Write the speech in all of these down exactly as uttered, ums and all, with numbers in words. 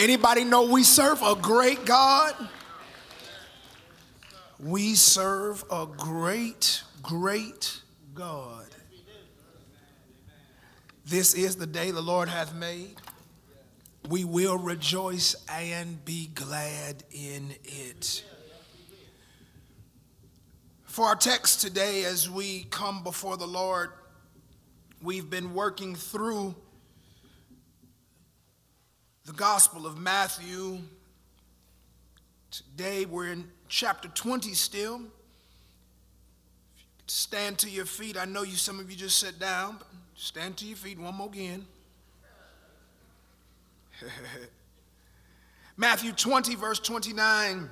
Anybody know we serve a great God? We serve a great, great God. This is the day the Lord hath made. We will rejoice and be glad in it. For our text today, as we come before the Lord, we've been working through the Gospel of Matthew. Today we're in chapter twenty still. If you could stand to your feet. I know you, some of you just sat down, but stand to your feet one more again. Matthew twenty, verse twenty-nine.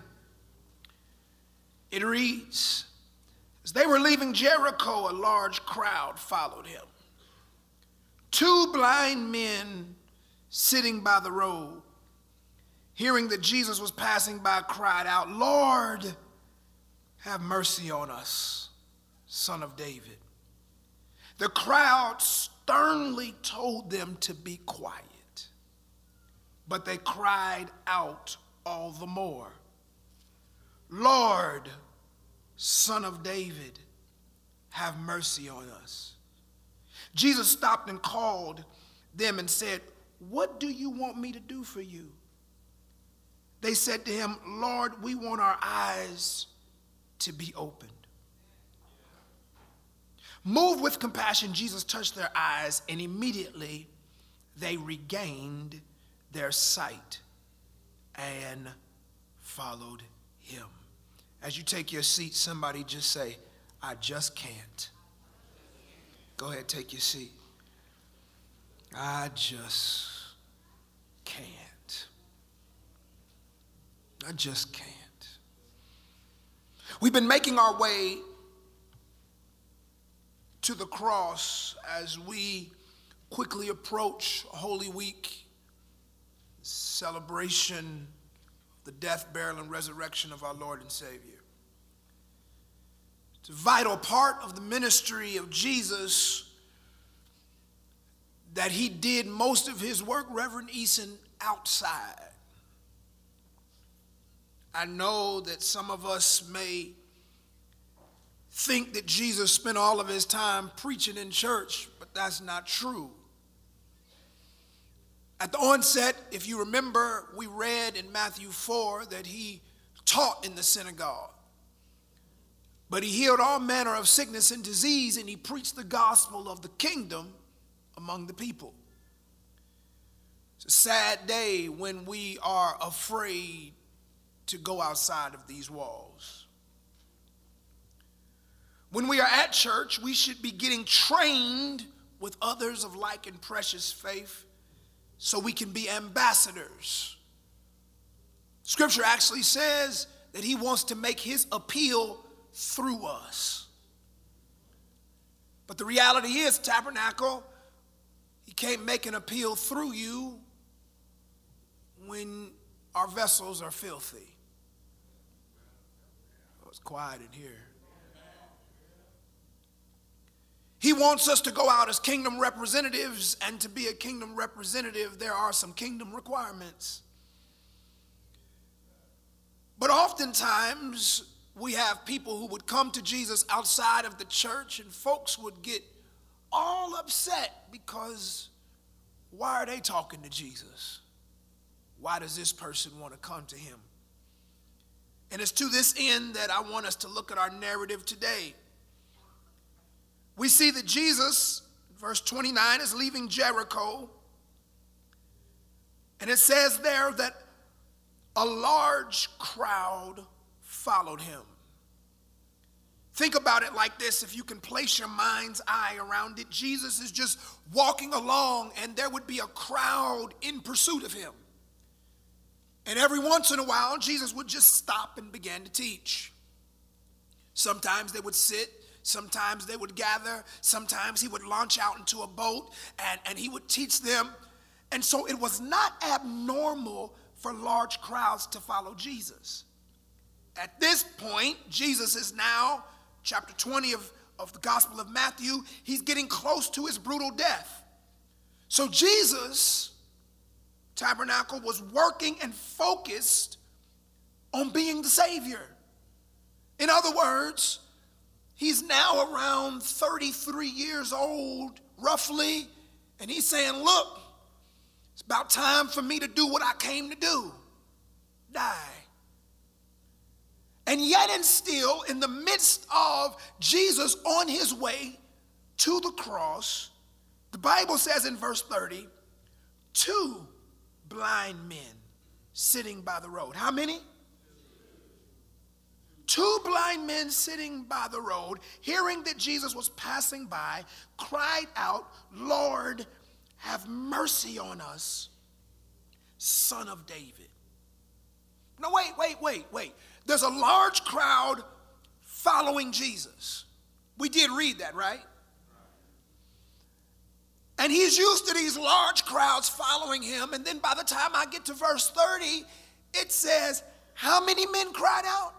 It reads, as they were leaving Jericho, a large crowd followed him. Two blind men sitting by the road, hearing that Jesus was passing by, cried out, "Lord, have mercy on us, Son of David." The crowd sternly told them to be quiet, but they cried out all the more, "Lord, Son of David, have mercy on us." Jesus stopped and called them and said, "What do you want me to do for you?" They said to him, "Lord, we want our eyes to be opened." Moved with compassion, Jesus touched their eyes, and immediately they regained their sight and followed him. As you take your seat, somebody just say, "I just can't." Go ahead, take your seat. I just can't. I just can't. We've been making our way to the cross as we quickly approach Holy Week, celebration of the death, burial, and resurrection of our Lord and Savior. It's a vital part of the ministry of Jesus that he did most of his work, Reverend Eason, outside. I know that some of us may think that Jesus spent all of his time preaching in church, but that's not true. At the onset, if you remember, we read in Matthew four that he taught in the synagogue. But he healed all manner of sickness and disease, and he preached the gospel of the kingdom among the people. It's a sad day when we are afraid to go outside of these walls. When we are at church, we should be getting trained with others of like and precious faith so we can be ambassadors. Scripture actually says that he wants to make his appeal through us. But the reality is, Tabernacle, he can't make an appeal through you when our vessels are filthy. Oh, it's quiet in here. He wants us to go out as kingdom representatives, and to be a kingdom representative, there are some kingdom requirements. But oftentimes, we have people who would come to Jesus outside of the church, and folks would get all upset because why are they talking to Jesus? Why does this person want to come to him? And it's to this end that I want us to look at our narrative today. We see that Jesus, verse twenty-nine, is leaving Jericho. And it says there that a large crowd followed him. Think about it like this, if you can place your mind's eye around it. Jesus is just walking along, and there would be a crowd in pursuit of him. And every once in a while, Jesus would just stop and begin to teach. Sometimes they would sit, sometimes they would gather, sometimes he would launch out into a boat, and, and he would teach them. And so it was not abnormal for large crowds to follow Jesus. At this point, Jesus is now, chapter twenty of, of the Gospel of Matthew, he's getting close to his brutal death. So Jesus tabernacle was working and focused on being the Savior. In other words, he's now around thirty-three years old, roughly, and he's saying, look, it's about time for me to do what I came to do, die. And yet and still, in the midst of Jesus on his way to the cross, the Bible says in verse thirty, two blind men sitting by the road. How many? Two blind men sitting by the road, hearing that Jesus was passing by, cried out, Lord, have mercy on us, Son of David. No, wait, wait, wait, wait. There's a large crowd following Jesus. We did read that, right? And he's used to these large crowds following him. And then by the time I get to verse thirty, it says, how many men cried out?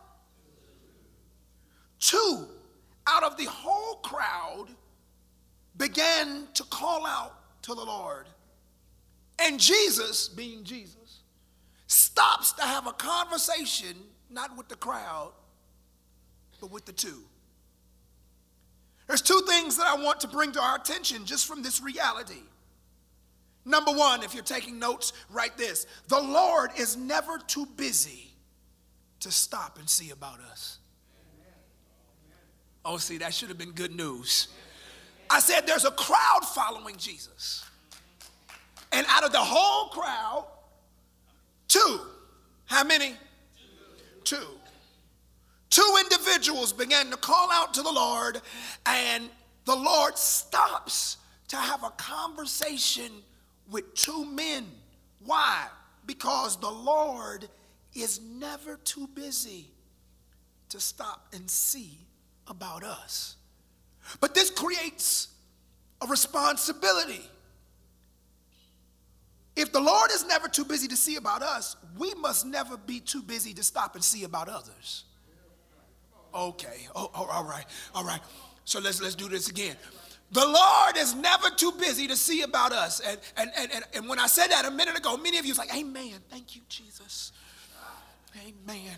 Two out of the whole crowd began to call out to the Lord. And Jesus, being Jesus, stops to have a conversation, not with the crowd, but with the two. There's two things that I want to bring to our attention just from this reality. Number one, if you're taking notes, write this. The Lord is never too busy to stop and see about us. Oh, see, that should have been good news. I said there's a crowd following Jesus. And out of the whole crowd, two. How many? Two. Two individuals began to call out to the Lord, and the Lord stops to have a conversation with two men. Why? Because the Lord is never too busy to stop and see about us. But this creates a responsibility. If the Lord is never too busy to see about us, we must never be too busy to stop and see about others. Okay, oh, oh, all right, all right. So let's let's do this again. The Lord is never too busy to see about us. And, and, and, and, and when I said that a minute ago, many of you was like, amen, thank you, Jesus. Amen.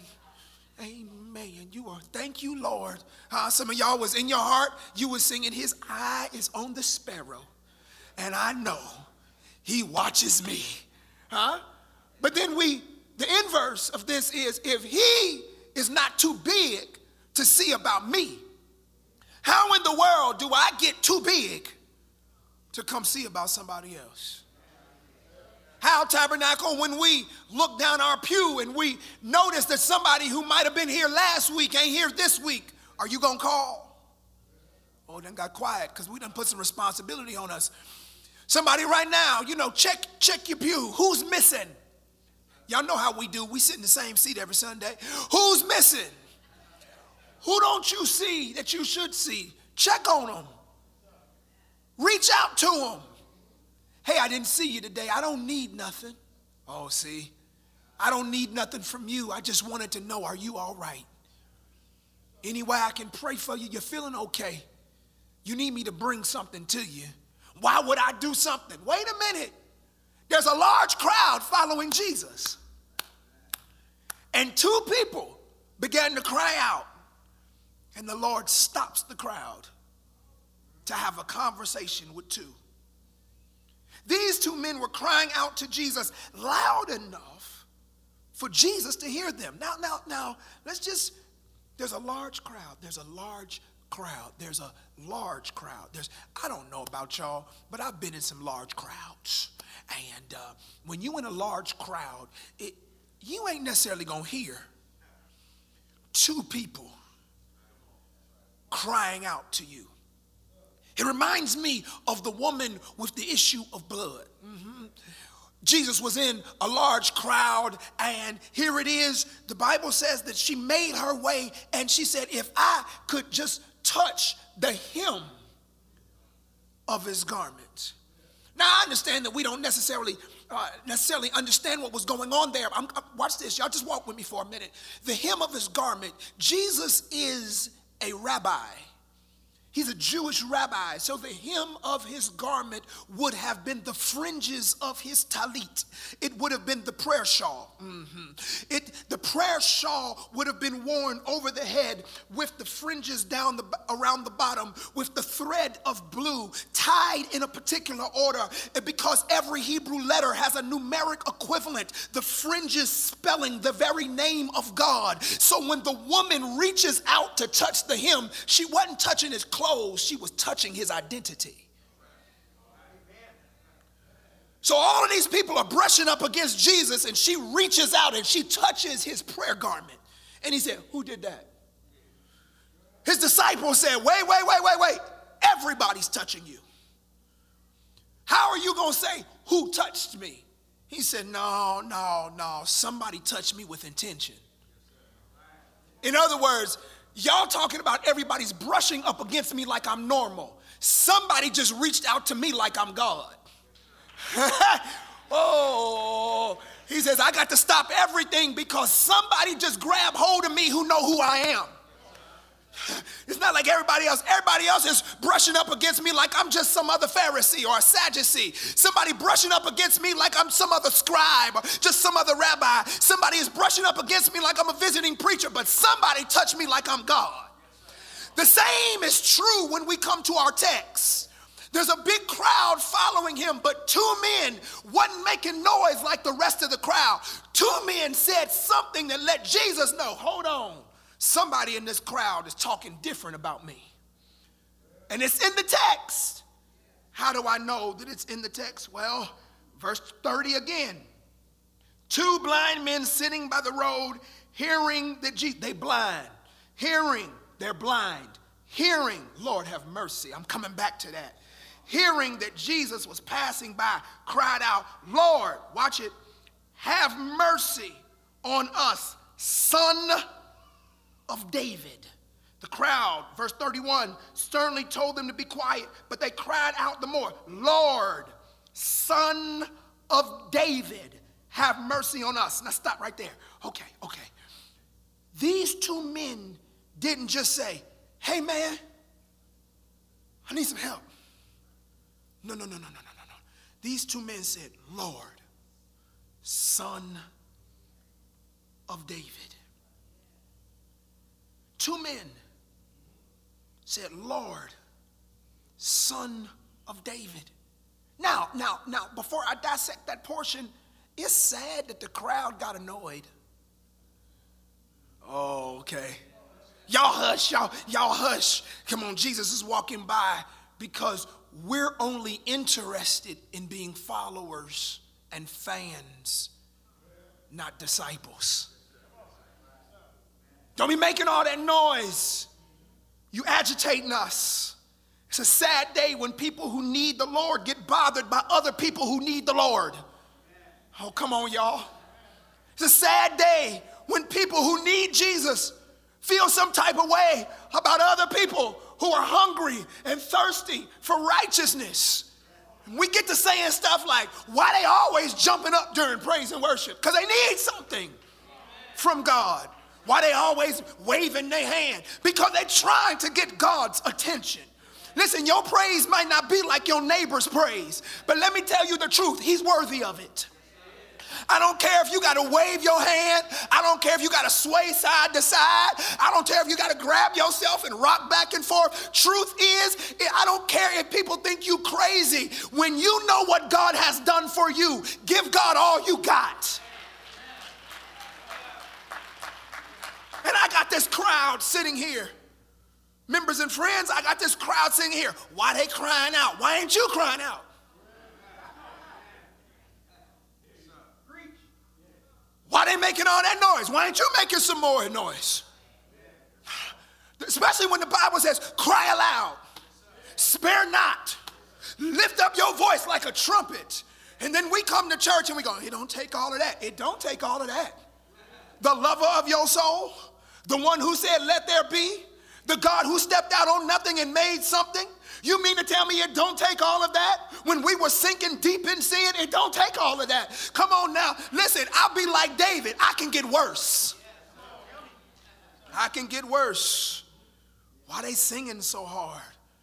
Amen. You are, thank you, Lord. Uh, some of y'all was in your heart, you were singing, his eye is on the sparrow. And I know he watches me. Huh? But then we, the inverse of this is, if he is not too big to see about me, how in the world do I get too big to come see about somebody else? How, Tabernacle, when we look down our pew and we notice that somebody who might have been here last week ain't here this week, are you going to call? Oh, then got quiet because we done put some responsibility on us. Somebody right now, you know, check, check your pew. Who's missing? Y'all know how we do. We sit in the same seat every Sunday. Who's missing? Who don't you see that you should see? Check on them. Reach out to them. Hey, I didn't see you today. I don't need nothing. Oh, see, I don't need nothing from you. I just wanted to know, are you all right? Any way I can pray for you? You're feeling okay? You need me to bring something to you. Why would I do something? Wait a minute. There's a large crowd following Jesus. And two people began to cry out. And the Lord stops the crowd to have a conversation with two. These two men were crying out to Jesus loud enough for Jesus to hear them. Now, now, now, let's just, there's a large crowd. There's a large crowd. There's a large crowd. There's, I don't know about y'all, but I've been in some large crowds. And uh, when you in a large crowd, it, you ain't necessarily going to hear two people crying out to you. It reminds me of the woman with the issue of blood. Mm-hmm. Jesus was in a large crowd, and here it is. The Bible says that she made her way, and she said, if I could just touch the hem of his garment. Now, I understand that we don't necessarily uh, necessarily understand what was going on there. I'm, uh, watch this. Y'all just walk with me for a minute. The hem of his garment. Jesus is a rabbi. He's a Jewish rabbi, so the hem of his garment would have been the fringes of his talit. It would have been the prayer shawl. Mm-hmm. It, the prayer shawl would have been worn over the head with the fringes down the, around the bottom, with the thread of blue tied in a particular order. And because every Hebrew letter has a numeric equivalent, the fringes spelling the very name of God. So when the woman reaches out to touch the hem, she wasn't touching his clothes. She was touching his identity. So all of these people are brushing up against Jesus, and she reaches out and she touches his prayer garment. And he said, who did that? His disciples said, wait, wait, wait, wait, wait. Everybody's touching you. How are you going to say, who touched me? He said, no, no, no. Somebody touched me with intention. In other words, y'all talking about everybody's brushing up against me like I'm normal. Somebody just reached out to me like I'm God. Oh, he says, I got to stop everything because somebody just grabbed hold of me who know who I am. It's not like everybody else. Everybody else is brushing up against me like I'm just some other Pharisee or a Sadducee. Somebody brushing up against me like I'm some other scribe or just some other rabbi. Somebody is brushing up against me like I'm a visiting preacher, but somebody touched me like I'm God. The same is true when we come to our text. There's a big crowd following him, but two men wasn't making noise like the rest of the crowd. Two men said something that let Jesus know, hold on. Somebody in this crowd is talking different about me. And it's in the text. How do I know that it's in the text? Well, verse thirty again. Two blind men sitting by the road, hearing that Jesus, they blind. Hearing, they're blind. Hearing, Lord have mercy. I'm coming back to that. Hearing that Jesus was passing by, cried out, Lord, watch it, have mercy on us, Son of David. The crowd, verse thirty-one, sternly told them to be quiet, but they cried out the more, Lord, Son of David, have mercy on us. Now stop right there. Okay, okay. These two men didn't just say, hey man, I need some help. No, no, no, no, no, no, no, no. These two men said, Lord, Son of David. Two men said, Lord, Son of David. Now, now, now, before I dissect that portion, it's sad that the crowd got annoyed. Oh, okay. Y'all hush, y'all, y'all hush. Come on, Jesus is walking by because we're only interested in being followers and fans, not disciples. Don't be making all that noise. You agitating us. It's a sad day when people who need the Lord get bothered by other people who need the Lord. Oh, come on, y'all. It's a sad day when people who need Jesus feel some type of way about other people who are hungry and thirsty for righteousness. We get to saying stuff like, why they always jumping up during praise and worship? Because they need something from God. Why they always waving their hand? Because they're trying to get God's attention. Listen, your praise might not be like your neighbor's praise, but let me tell you the truth, he's worthy of it. I don't care if you got to wave your hand. I don't care if you got to sway side to side. I don't care if you got to grab yourself and rock back and forth. Truth is, I don't care if people think you crazy. When you know what God has done for you, give God all you got. And I got this crowd sitting here. Members and friends, I got this crowd sitting here. Why they crying out? Why ain't you crying out? Why they making all that noise? Why ain't you making some more noise? Especially when the Bible says, cry aloud, spare not, lift up your voice like a trumpet. And then we come to church and we go, it don't take all of that. It don't take all of that. The lover of your soul, the one who said, let there be, the God who stepped out on nothing and made something. You mean to tell me it don't take all of that? When we were sinking deep in sin, it don't take all of that. Come on now. Listen, I'll be like David. I can get worse. I can get worse. Why they singing so hard?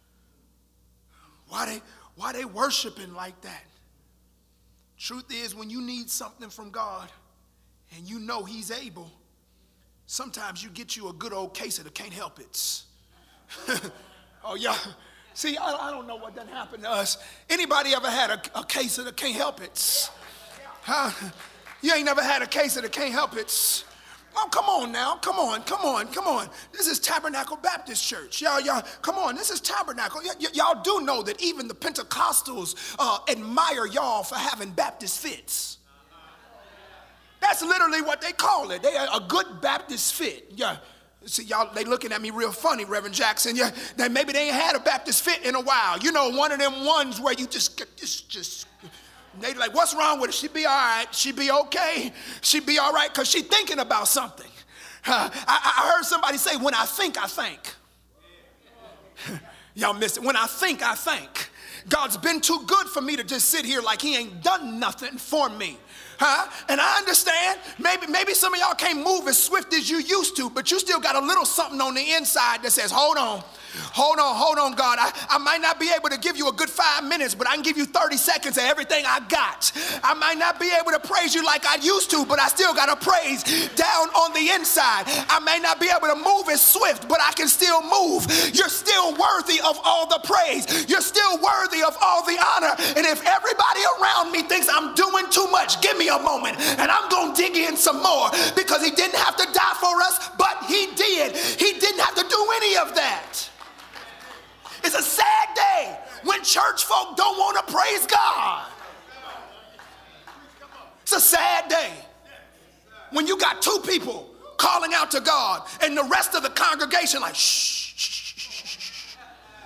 Why they, why they worshiping like that? Truth is, when you need something from God and you know he's able, sometimes you get you a good old case of the can't help it. Oh, yeah. See, I, I don't know what done happened to us. Anybody ever had a, a case of the can't help it? Huh? You ain't never had a case of the can't help it. Oh, come on now. Come on, come on, come on. This is Tabernacle Baptist Church. Y'all, y'all, come on. This is Tabernacle. Y- y- y'all do know that even the Pentecostals uh, admire y'all for having Baptist fits. That's literally what they call it. They are a good Baptist fit. Yeah. See, y'all, they looking at me real funny, Reverend Jackson. Yeah, that maybe they ain't had a Baptist fit in a while. You know, one of them ones where you just, just, just, they like, what's wrong with her? She be all right. She be okay. She be all right because she thinking about something. Uh, I, I heard somebody say, when I think, I think. Y'all missed it. When I think, I think. God's been too good for me to just sit here like he ain't done nothing for me. Huh? And I understand, maybe, maybe some of y'all can't move as swift as you used to, but you still got a little something on the inside that says, hold on. Hold on, hold on, God. I, I might not be able to give you a good five minutes, but I can give you thirty seconds of everything I got. I might not be able to praise you like I used to, but I still got to praise down on the inside. I may not be able to move as swift, but I can still move. You're still worthy of all the praise. You're still worthy of all the honor. And if everybody around me thinks I'm doing too much, give me a moment, and I'm going to dig in some more, because he didn't have to die for us, but he did. He didn't have to do any of that. It's a sad day when church folk don't want to praise God. It's a sad day when you got two people calling out to God and the rest of the congregation like, shh, shh, shh, shh,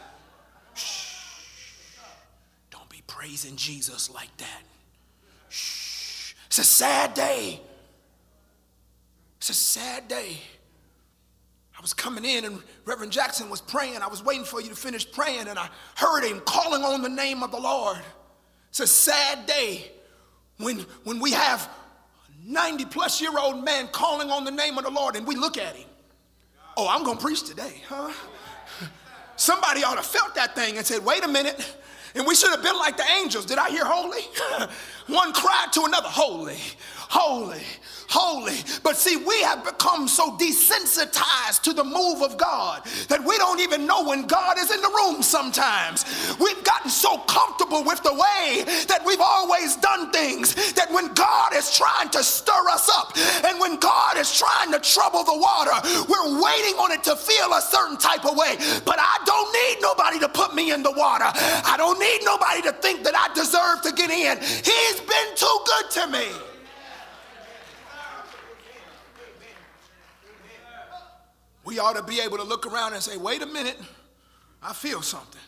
shh. Don't be praising Jesus like that. Shh. It's a sad day. It's a sad day. I was coming in and Reverend Jackson was praying. I was waiting for you to finish praying, and I heard him calling on the name of the Lord. It's a sad day when, when we have a ninety plus year old man calling on the name of the Lord and we look at him. Oh, I'm going to preach today, huh? Somebody ought to have felt that thing and said, wait a minute. And we should have been like the angels. Did I hear holy? One cried to another, holy, holy, holy. But see, we have become so desensitized to the move of God that we don't even know when God is in the room sometimes. We've gotten so comfortable with the way that we've always done things that when God is trying to stir us up and when God is trying to trouble the water, we're waiting on it to feel a certain type of way. But I don't need nobody to put me in the water. I don't need nobody to think that I deserve to get in. He's been too good to me. We ought to be able to look around and say, wait a minute, I feel something.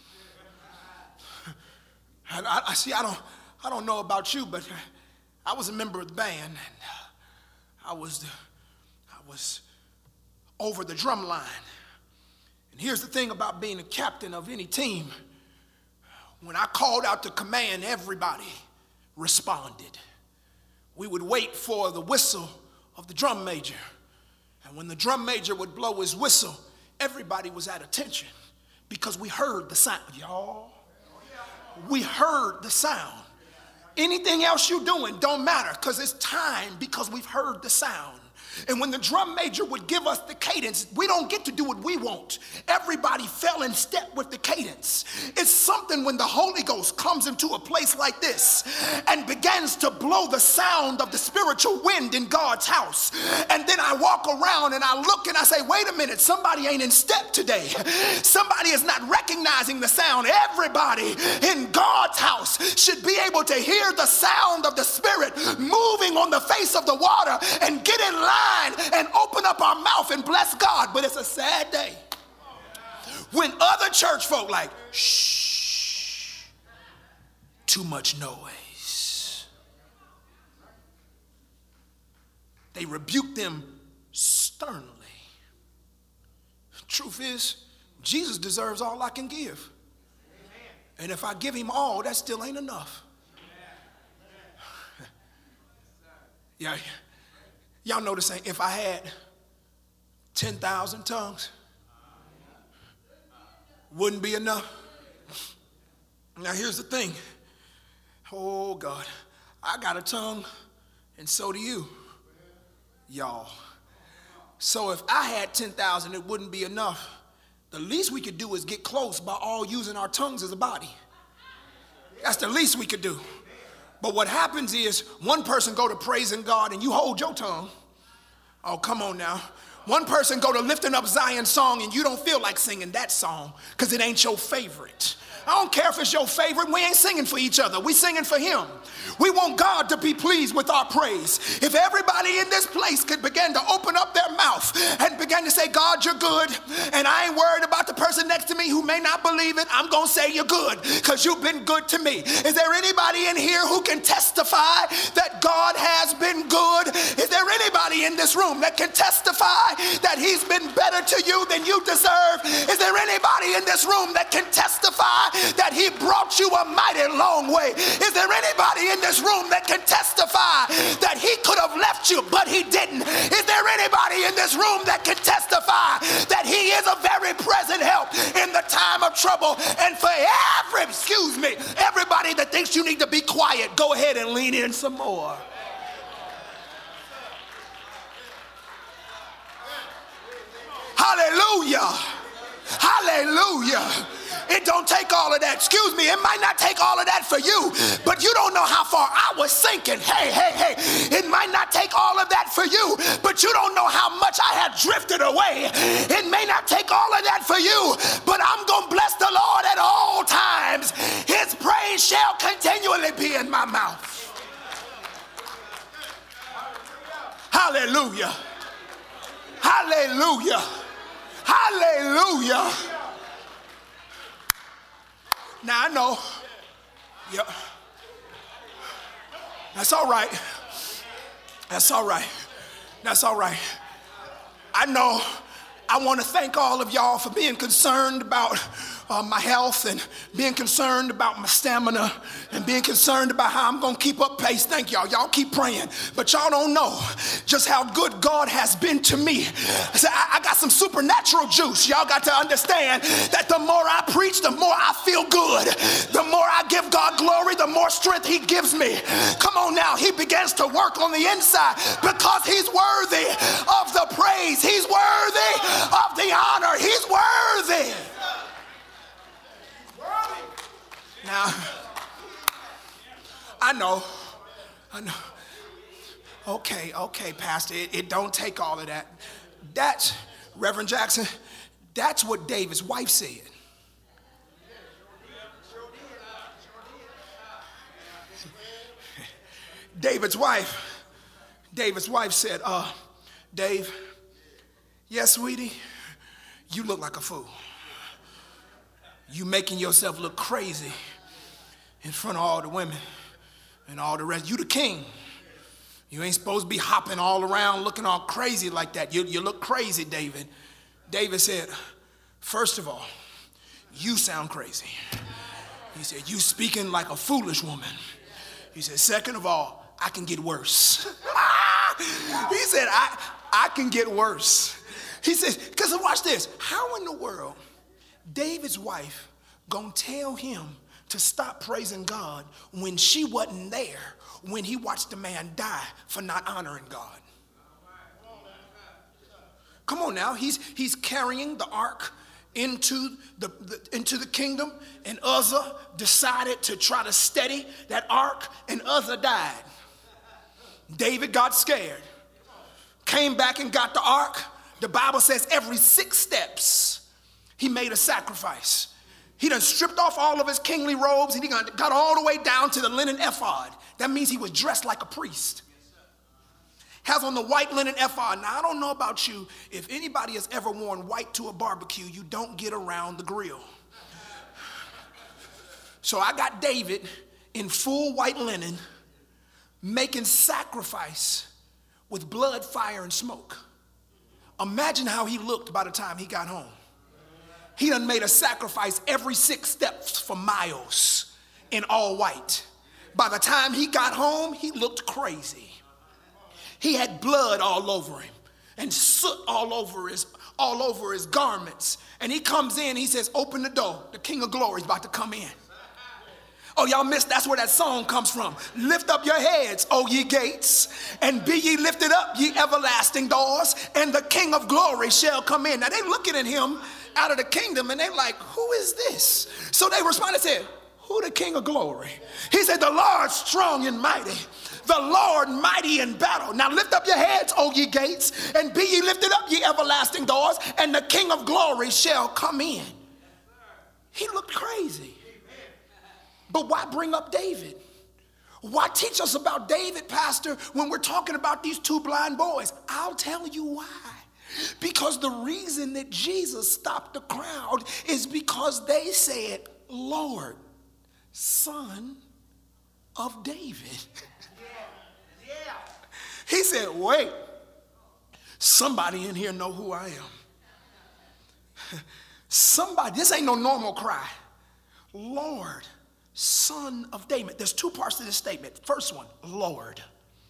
I, I, I see, I don't, I don't know about you, but I was a member of the band, and I was, the, I was over the drum line. And here's the thing about being a captain of any team. When I called out to command, everybody responded. We would wait for the whistle of the drum major. And when the drum major would blow his whistle, everybody was at attention because we heard the sound. Y'all, we heard the sound. Anything else you're doing don't matter because it's time because we've heard the sound. And when the drum major would give us the cadence, we don't get to do what we want. Everybody fell in step with the cadence. It's something when the Holy Ghost comes into a place like this and begins to blow the sound of the spiritual wind in God's house. And then I walk around and I look and I say, wait a minute, somebody ain't in step today. Somebody is not recognizing the sound. Everybody in God's house should be able to hear the sound of the Spirit moving on the face of the water and get in line and open up our mouth and bless God. But it's a sad day when other church folk like, shh, too much noise. They rebuke them sternly. Truth is, Jesus deserves all I can give. And if I give him all, that still ain't enough. Yeah. Y'all know the saying, if I had ten thousand tongues, wouldn't be enough. Now here's the thing. Oh God, I got a tongue and so do you, y'all. So if I had ten thousand, it wouldn't be enough. The least we could do is get close by all using our tongues as a body. That's the least we could do. But what happens is one person go to praising God and you hold your tongue. Oh, come on now. One person go to lifting up Zion's song and you don't feel like singing that song because it ain't your favorite. I don't care if it's your favorite. We ain't singing for each other. We singing for him. We want God to be pleased with our praise. If everybody in this place could begin to open up their mouth and begin to say, God, you're good, and I ain't worried about the person next to me who may not believe it, I'm going to say you're good because you've been good to me. Is there anybody in here who can testify that God has been good? Is there anybody in this room that can testify that he's been better to you than you deserve? Is there anybody in this room that can testify that he brought you a mighty long way? Is there anybody in this room that can testify that he could have left you but he didn't? Is there anybody in this room that can testify that he is a very present help in the time of trouble? And for every, excuse me, everybody that thinks you need to be quiet, go ahead and lean in some more. Hallelujah. Hallelujah. It don't take all of that. Excuse me, it might not take all of that for you, but you don't know how far I was sinking. Hey, hey, hey. It might not take all of that for you, but you don't know how much I had drifted away. It may not take all of that for you, but I'm going to bless the Lord at all times. His praise shall continually be in my mouth. Hallelujah. Hallelujah. Hallelujah. Now I know, yeah, that's all right. That's all right. That's all right. I know. I want to thank all of y'all for being concerned about uh, my health and being concerned about my stamina and being concerned about how I'm going to keep up pace. Thank y'all. Y'all keep praying. But y'all don't know just how good God has been to me. I, I got some supernatural juice. Y'all got to understand that the more I preach, the more I feel good. The more I give God glory, the more strength he gives me. Come on now. He begins to work on the inside because he's worthy of the praise. He's worthy of the honor. He's worthy. Now, I know, I know. Okay, okay, Pastor, it, it don't take all of that. That's, Reverend Jackson, that's what David's wife said. David's wife, David's wife said, uh, Dave, yes, sweetie, you look like a fool. You making yourself look crazy in front of all the women and all the rest. You the king. You ain't supposed to be hopping all around looking all crazy like that. You, you look crazy, David. David said, first of all, you sound crazy. He said, you speaking like a foolish woman. He said, second of all, I can get worse. He said, I, I can get worse. He says, because watch this. How in the world David's wife gonna tell him to stop praising God when she wasn't there when he watched the man die for not honoring God? Come on now, he's he's carrying the ark into the, the into the kingdom, and Uzzah decided to try to steady that ark, and Uzzah died. David got scared, came back and got the ark. The Bible says every six steps he made a sacrifice. He done stripped off all of his kingly robes and he got all the way down to the linen ephod. That means he was dressed like a priest. Has on the white linen ephod. Now, I don't know about you. If anybody has ever worn white to a barbecue, you don't get around the grill. So I got David in full white linen making sacrifice with blood, fire, and smoke. Imagine how he looked by the time he got home. He done made a sacrifice every six steps for miles in all white. By the time he got home, he looked crazy. He had blood all over him and soot all over his, all over his garments. And he comes in, he says, open the door. The King of Glory is about to come in. Oh, y'all missed, that's where that song comes from. Lift up your heads, O ye gates, and be ye lifted up, ye everlasting doors, and the King of glory shall come in. Now they looking at him out of the kingdom and they like, who is this? So they responded and said, who the King of glory? He said, the Lord strong and mighty, the Lord mighty in battle. Now lift up your heads, O ye gates, and be ye lifted up, ye everlasting doors, and the King of glory shall come in. He looked crazy. But why bring up David? Why teach us about David, Pastor, when we're talking about these two blind boys? I'll tell you why. Because the reason that Jesus stopped the crowd is because they said, Lord, Son of David. Yeah. Yeah. He said, wait, somebody in here know who I am. Somebody, this ain't no normal cry. Lord, Son of David. There's two parts to this statement. First one, Lord.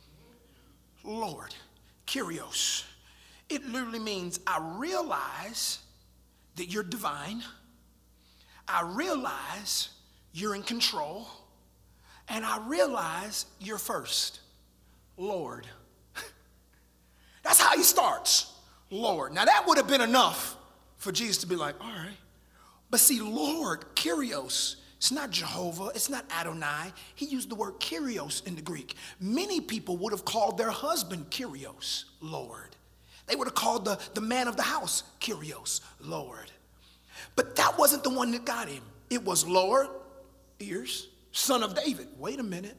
Lord. Kyrios. It literally means I realize that you're divine. I realize you're in control. And I realize you're first. Lord. That's how he starts. Lord. Now that would have been enough for Jesus to be like, all right. But see, Lord, Kyrios, it's not Jehovah, it's not Adonai. He used the word Kyrios in the Greek. Many people would have called their husband Kyrios, Lord. They would have called the, the man of the house Kyrios, Lord. But that wasn't the one that got him. It was Lord, ears, Son of David. Wait a minute.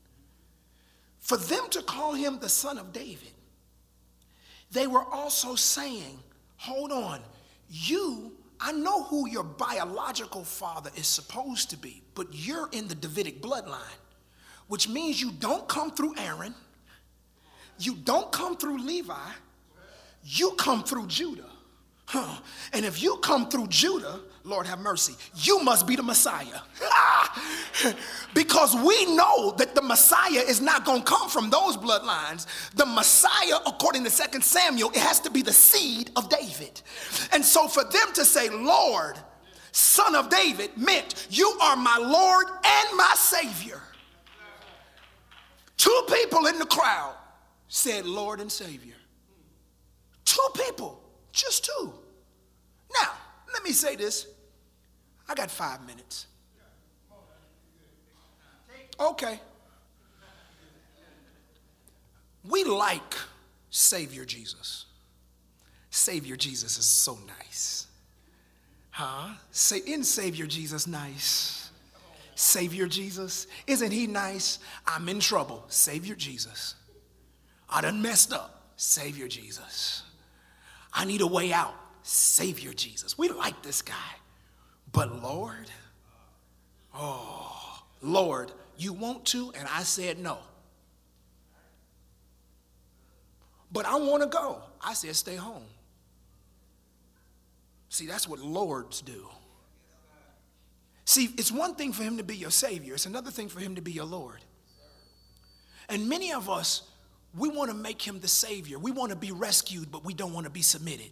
For them to call him the Son of David, they were also saying, hold on, you, I know who your biological father is supposed to be, but you're in the Davidic bloodline, which means you don't come through Aaron, you don't come through Levi, you come through Judah. Huh. And if you come through Judah, Lord have mercy, you must be the Messiah. Because we know that the Messiah is not going to come from those bloodlines. The Messiah, according to Second Samuel, it has to be the seed of David. And so for them to say, Lord, Son of David, meant you are my Lord and my Savior. Two people in the crowd said Lord and Savior. Two people. Just two. Now, let me say this. I got five minutes. Okay. We like Savior Jesus. Savior Jesus is so nice. Huh? Say, isn't Savior Jesus nice? Savior Jesus, isn't he nice? I'm in trouble. Savior Jesus. I done messed up. Savior Jesus. I need a way out. Savior Jesus. We like this guy. But Lord, oh, Lord, you want to, and I said no. But I want to go. I said stay home. See, that's what lords do. See, it's one thing for him to be your Savior. It's another thing for him to be your Lord. And many of us, we want to make him the Savior. We want to be rescued, but we don't want to be submitted.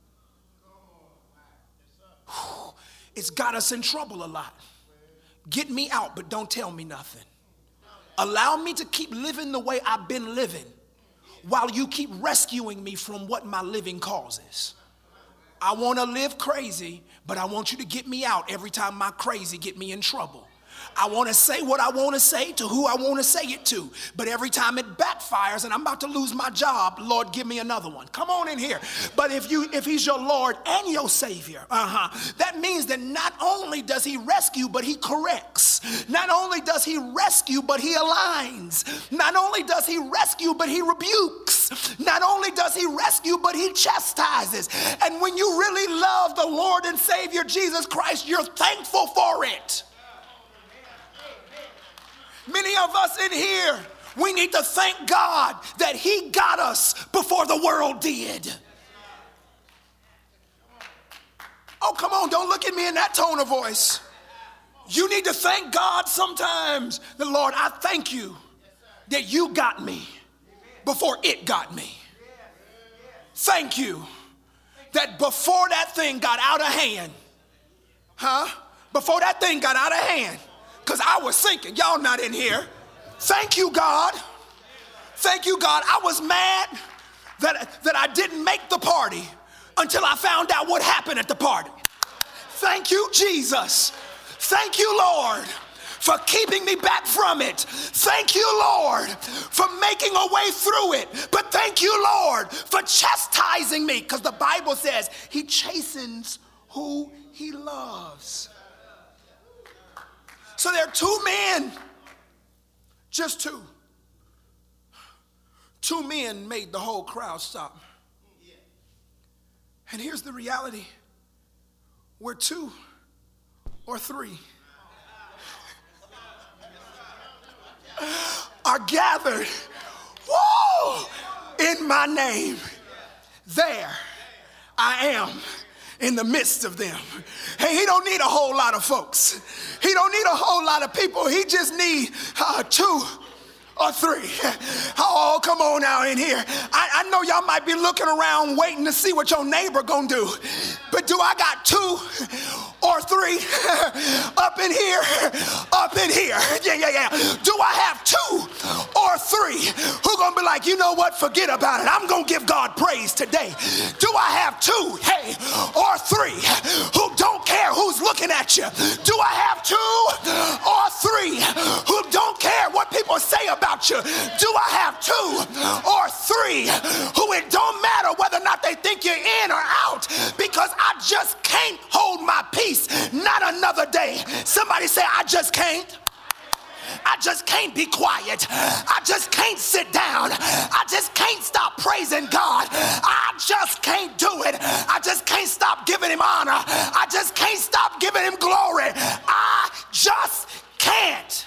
Whew. It's got us in trouble a lot. Get me out, but don't tell me nothing. Allow me to keep living the way I've been living while you keep rescuing me from what my living causes. I want to live crazy, but I want you to get me out every time my crazy get me in trouble. I want to say what I want to say to who I want to say it to. But every time it backfires and I'm about to lose my job, Lord, give me another one. Come on in here. But if you, if he's your Lord and your Savior, uh-huh, that means that not only does he rescue, but he corrects. Not only does he rescue, but he aligns. Not only does he rescue, but he rebukes. Not only does he rescue, but he chastises. And when you really love the Lord and Savior Jesus Christ, you're thankful for it. Many of us in here, we need to thank God that he got us before the world did. Oh, come on, don't look at me in that tone of voice. You need to thank God sometimes. The Lord, I thank you that you got me before it got me. Thank you that before that thing got out of hand, huh? Before that thing got out of hand, Because I was thinking, y'all not in here. Thank you, God. Thank you, God. I was mad that, that I didn't make the party until I found out what happened at the party. Thank you, Jesus. Thank you, Lord, for keeping me back from it. Thank you, Lord, for making a way through it. But thank you, Lord, for chastising me, because the Bible says he chastens who he loves. So there are two men, just two. Two men made the whole crowd stop. And here's the reality. We're two or three are gathered, whoa, in my name. There I am in the midst of them. Hey, he don't need a whole lot of folks. He don't need a whole lot of people. He just need uh, two or three. Oh, come on now in here. I, I know y'all might be looking around waiting to see what your neighbor gonna do. But do I got two or three up in here? Up in here. Yeah, yeah, yeah. Do I have two or three who gonna be like, you know what? Forget about it. I'm gonna give God praise today. Do I have two, hey, or three who don't care who's looking at you? Do I have two or three who don't care what people say about you? Do I have two or three who it don't matter whether or not they think you're in or out, because I just can't hold my peace not another day. Somebody say, I just can't. I just can't be quiet. I just can't sit down. I just can't stop praising God. I just can't do it. I just can't stop giving him honor. I just can't stop giving him glory. I just can't.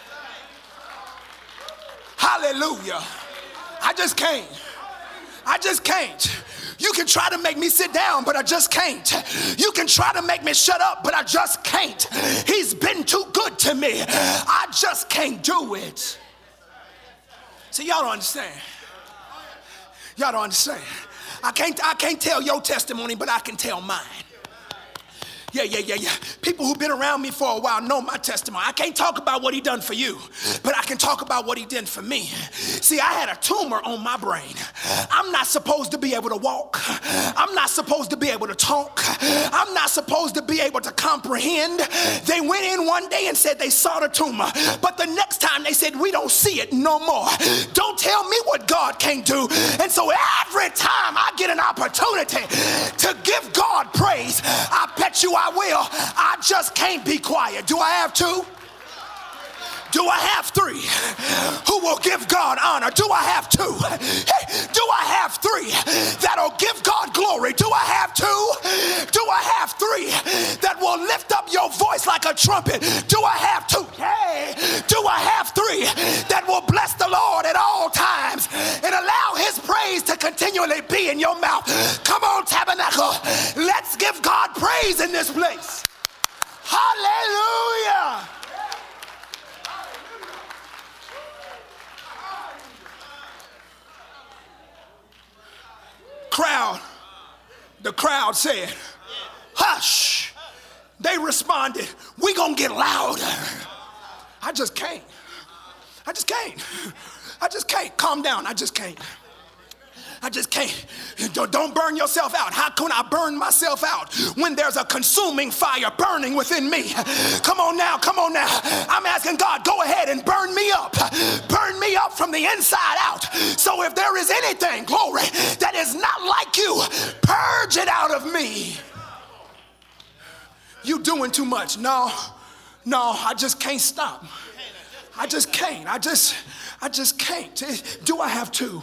Hallelujah. I just can't. I just can't. You can try to make me sit down, but I just can't. You can try to make me shut up, but I just can't. He's been too good to me. I just can't do it. See, y'all don't understand. Y'all don't understand. I can't, I can't tell your testimony, but I can tell mine. Yeah, yeah, yeah, yeah. People who've been around me for a while know my testimony. I can't talk about what he done for you, but I can talk about what he did for me. See, I had a tumor on my brain. I'm not supposed to be able to walk. I'm not supposed to be able to talk. I'm not supposed to be able to comprehend. They went in one day and said they saw the tumor, but the next time they said, we don't see it no more. Don't tell me what God can't do. And so every time I get an opportunity to give God praise, I bet you I will. I just can't be quiet. Do I have two? Do I have three who will give God honor? Do I have two? Hey, do I have three that'll give God glory? Do I have two? Do I have three that will lift up your voice like a trumpet? Do I have two? Hey, do I have three that will bless the Lord at all times and allow his praise to continually be in your mouth? Come on, Tabernacle. Let's give God praise in this place. Hallelujah. Crowd, the crowd said, hush. They responded, we gonna get louder. I just can't. I just can't. I just can't. Calm down. I just can't. I just can't. Don't, don't burn yourself out. How can I burn myself out when there's a consuming fire burning within me? Come on now, come on now. I'm asking God, go ahead and burn me up. Burn me up from the inside out. So if there is anything, glory, that is not like you, purge it out of me. You doing too much. No, no, I just can't stop. I just can't. I just, I just can't. Do I have two?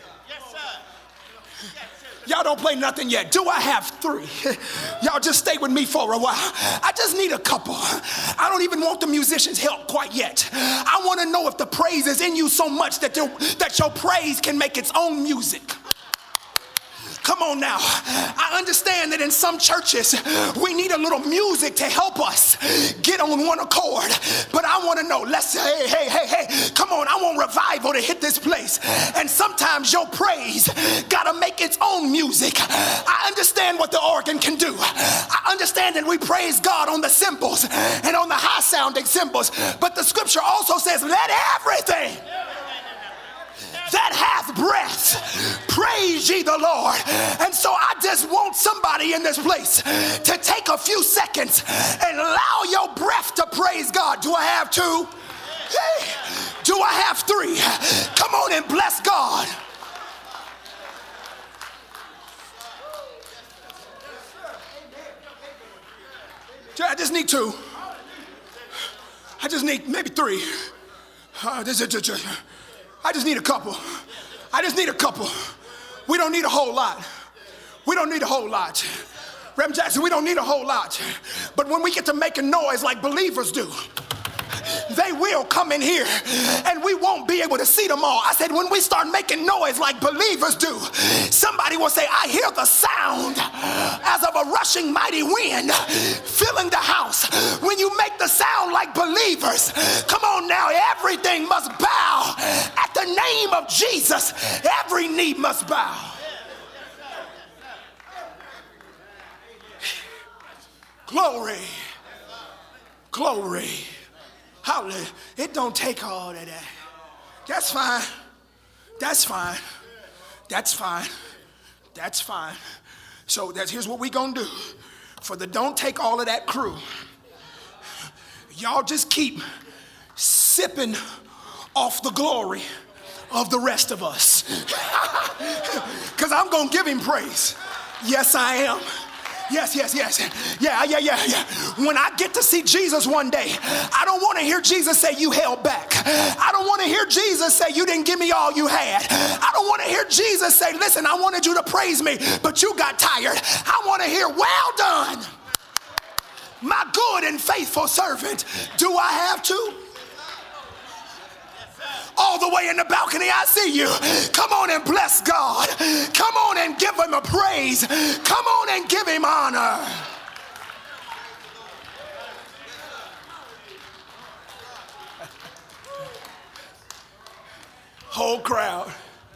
Y'all don't play nothing yet. Do I have three? Y'all just stay with me for a while. I just need a couple. I don't even want the musicians' help quite yet. I want to know if the praise is in you so much that, that your praise can make its own music. Come on now. I understand that in some churches we need a little music to help us get on one accord. But I want to know, let's say, hey, hey, hey, hey, come on, I want revival to hit this place. And sometimes your praise got to make its own music. I understand what the organ can do. I understand that we praise God on the cymbals and on the high sounding cymbals. But the scripture also says, let everything that hath breath praise ye the Lord. And so I just want somebody in this place to take a few seconds and allow your breath to praise God. Do I have two? Do I have three? Come on and bless God. I just need two. I just need maybe three. Uh, this, this, this, I just need a couple. I just need a couple. We don't need a whole lot. We don't need a whole lot. Reverend Jackson, we don't need a whole lot. But when we get to making noise like believers do, they will come in here and we won't be able to see them all. I said, when we start making noise like believers do, somebody will say, I hear the sound as of a rushing mighty wind filling the house. When you make the sound like believers, come on now, everything must bow at the name of Jesus. Every knee must bow. Glory. Glory. Hallelujah. It don't take all of that. That's fine. That's fine. That's fine. That's fine. So that's, here's what we gonna do. For the don't take all of that crew, y'all just keep sipping off the glory of the rest of us. Because I'm gonna give him praise. Yes, I am. Yes, yes, yes. Yeah, yeah, yeah, yeah. When I get to see Jesus one day, I don't want to hear Jesus say you held back. I don't want to hear Jesus say you didn't give me all you had. I don't want to hear Jesus say, listen, I wanted you to praise me, but you got tired. I want to hear, well done, my good and faithful servant. Do I have to? All the way in the balcony, I see you. Come on and bless God. Come on and give him a praise. Come on and give him honor. Whole crowd.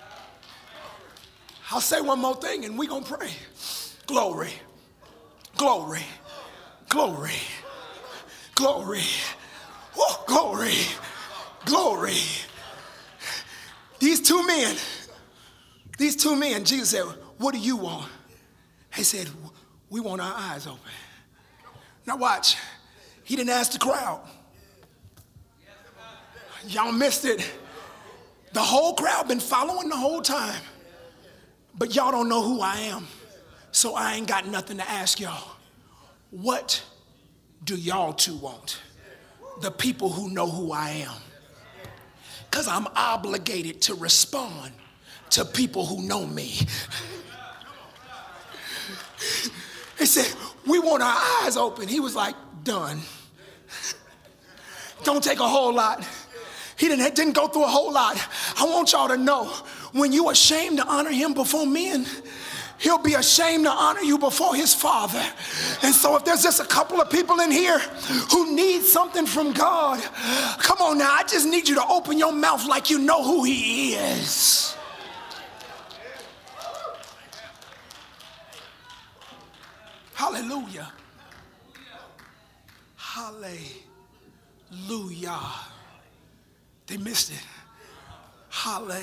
I'll say one more thing and we're going to pray. Glory, glory, glory, glory, oh, glory, glory. These two men, these two men, Jesus said, what do you want? He said, we want our eyes open. Now watch, he didn't ask the crowd. Y'all missed it. The whole crowd been following the whole time, but y'all don't know who I am, so I ain't got nothing to ask y'all. What do y'all two want? The people who know who I am. Because I'm obligated to respond to people who know me. He said, we want our eyes open. He was like, done. Don't take a whole lot. He didn't, didn't go through a whole lot. I want y'all to know, when you ashamed to honor him before men, he'll be ashamed to honor you before his Father. And so if there's just a couple of people in here who need something from God, come on now, I just need you to open your mouth like you know who he is. Hallelujah. Hallelujah. They missed it. Hallelujah.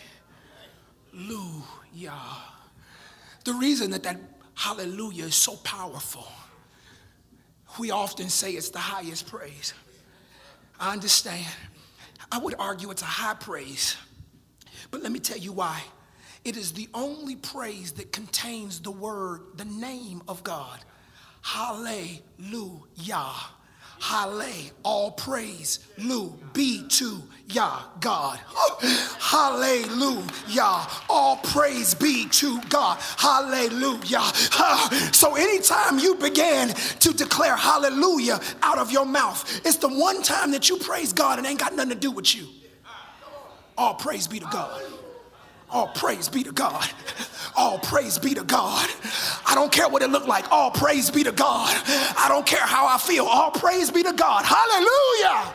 The reason that that hallelujah is so powerful, we often say it's the highest praise. I understand. I would argue it's a high praise. But let me tell you why. It is the only praise that contains the word, the name of God. Hallelujah. Hallelujah. All praise, Lu, be to Yah, God. Hallelujah. All praise be to God. Hallelujah. So anytime you began to declare hallelujah out of your mouth, it's the one time that you praise God and ain't got nothing to do with you. All praise be to God. All praise be to God. All praise be to God. I don't care what it looked like. All praise be to God. I don't care how I feel. All praise be to God. Hallelujah.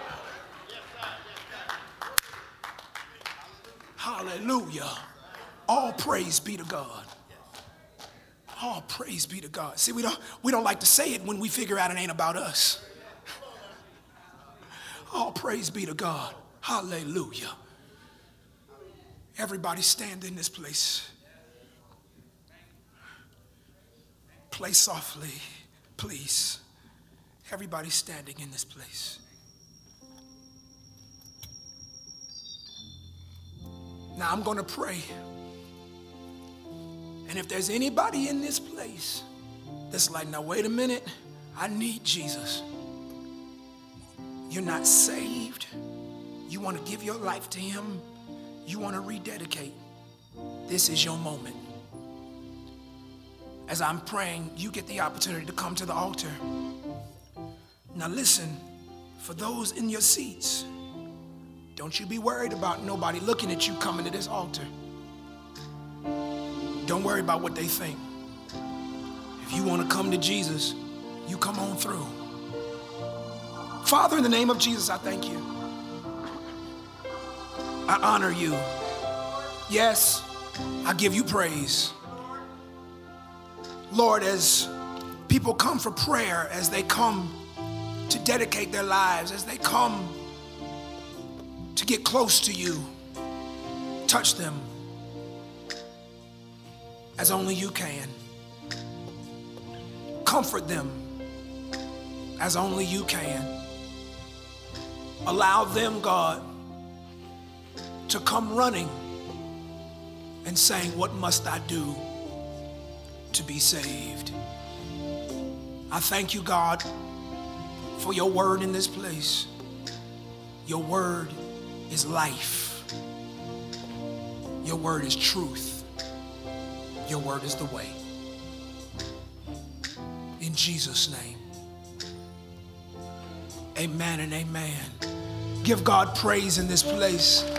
Hallelujah. All praise be to God. All praise be to God. See, we don't, we don't like to say it when we figure out it ain't about us. All praise be to God. Hallelujah. Everybody stand in this place. Play softly, please. Everybody standing in this place. Now I'm going to pray. And if there's anybody in this place that's like, now wait a minute, I need Jesus. You're not saved. You want to give your life to him. You want to rededicate. This is your moment. As I'm praying, you get the opportunity to come to the altar. Now listen, for those in your seats, don't you be worried about nobody looking at you coming to this altar. Don't worry about what they think. If you want to come to Jesus, you come on through. Father, in the name of Jesus, I thank you. I honor you. Yes, I give you praise. Lord, as people come for prayer, as they come to dedicate their lives, as they come to get close to you, touch them as only you can. Comfort them as only you can. Allow them, God, to come running and saying, what must I do to be saved? I thank you, God, for your word in this place. Your word is life. Your word is truth. Your word is the way. In Jesus' name. Amen and amen. Give God praise in this place.